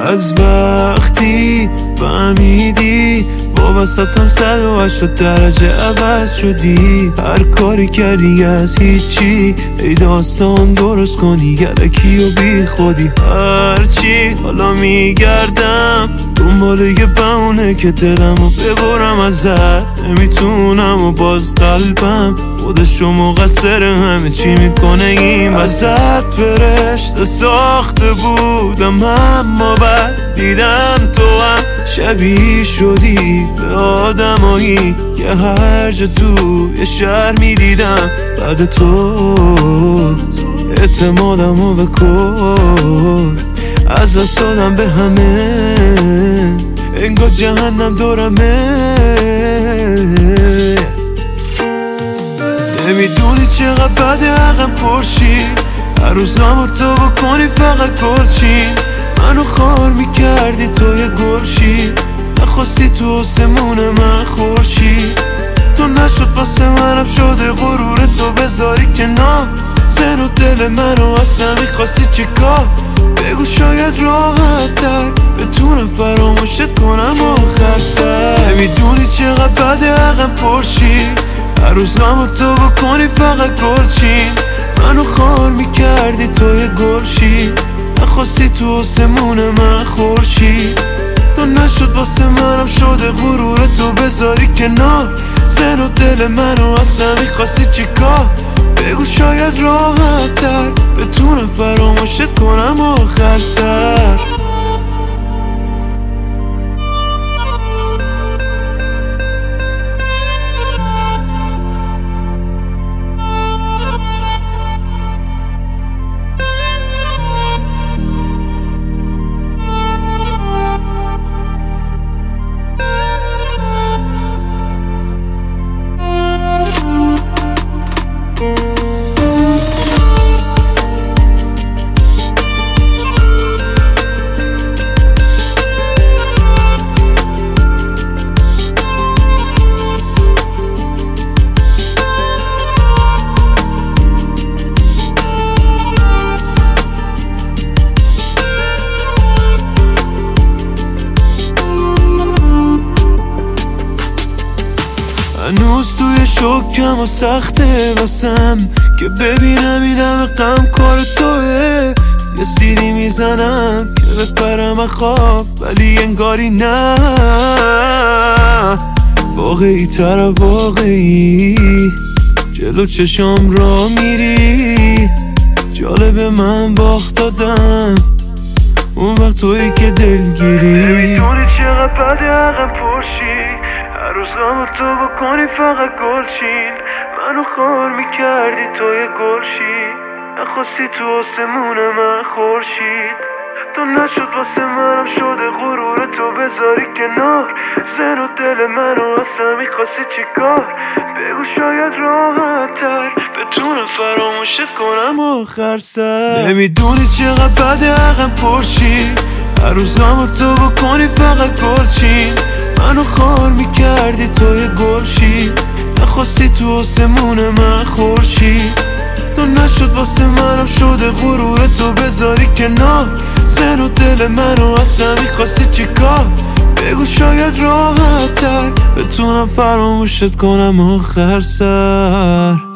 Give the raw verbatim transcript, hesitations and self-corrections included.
از وقتی فهمیدی وابستم صد و هشتاد درجه عوض شدی. هر کاری کردی از هیچی ای داستان درست کنی یلکی و بی خودی. هرچی حالا میگردم دنبال یه بهونه که دلمو ببرم ازت، نمیتونم و باز قلبم خودشو مقصر همه چی میکنه. این ازت فرشته ساخته بودم اما بعد دیدم تو هم شبیه شدی به آدمایی که هر جا تو یه شهر میدیدم بعد تو اعتمادمو بکن از دست دادم به همه انگار جهنم دورمه. نمیدونی چقدر بده حقم پرشی هر روز نامو تو بکنی فقط گلچین. منو خار میکردی تو یه گلشی نخواستی تو آسمون من خورشی. تو نشد واسه منم شده غرور تو بذاری کنار زن و دل منو اصلا میخواستی چیکار. بگو شاید راحت تر بتونم فراموشت کنم آخر سر. نمیدونی چقدر بده حقم پرشی هر روز نامو تو بکنی فقط گلچین. منو خار میکردی تو یه گلشی نخواستی تو آسمون من خورشی. تو نشد واسه منم شده غرور تو بذاری کنار زن و دل منو اصلا میخواستی چیکار. بگو شاید راحت تر بتونم فراموشت کنم آخر سر. هنوز توی شکم و سخته واسم که ببینم این همه غم کار توه. یه سیری میزنم که بپرم خواب ولی انگاری نه واقعی تر واقعی جلو چشام را میری. جالب من باخت دادم اون وقت تویی که دلگیری. نمیدونی چقدر بده حقم پرشی هر روز نامو تو بکنی فقط گلچین. منو خار میکردی تو یه گلشی نخواستی تو آسمون من خورشید. تو نشد واسه منم شده غرور تو بذاری کنار زن و دل منو اصلا میخواستی چیکار. بگو شاید راحت تر بتونم فراموشت کنم آخر سر. نمیدونی چقدر بده حقم پرشی هر روز نامو تو بکنی فقط گلچین. منو خار میکردی تو یه گلشی نخواستی تو آسمون من خورشی. تو نشد واسه منم شده غرور تو بذاری کنار زن و دل منو اصلا میخواستی چیکار. بگو شاید راحت تر بتونم فراموشت کنم آخر سر.